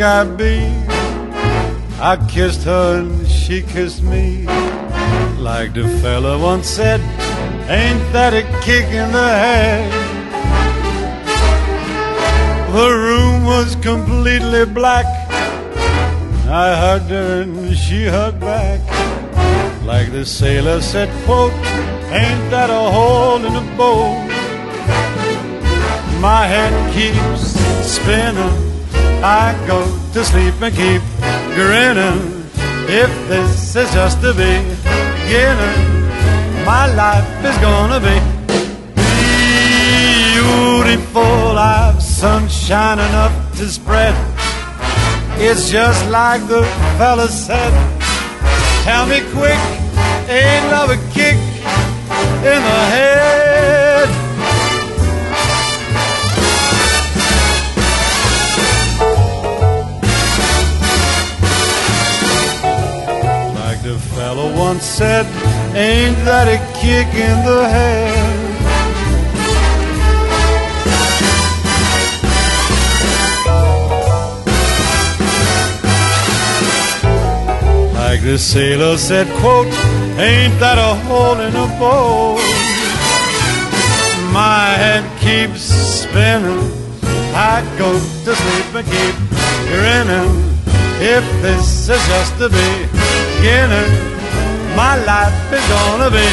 I'd be. I kissed her and she kissed me. Like the fella once said, ain't that a kick in the head? The room was completely black. I hugged her and she hugged back. Like the sailor said, quote, ain't that a hole in the boat? My head keeps spinning. I go to sleep and keep grinning. If this is just the beginning, my life is gonna be beautiful. I've sunshine enough to spread. It's just like the fella said. Tell me quick, ain't love a kick in the head? Like the fella once said, ain't that a kick in the head? Like the sailor said, quote, ain't that a hole in a boat? My head keeps spinning. I go to sleep and keep grinning. If this is just the beginning, my life is gonna be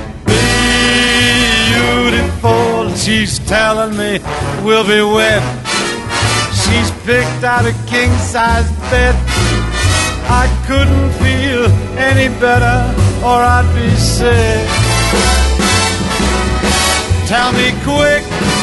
beautiful. She's telling me we'll be wed. She's picked out a king-size bed. I couldn't feel any better or I'd be sick. Tell me quick,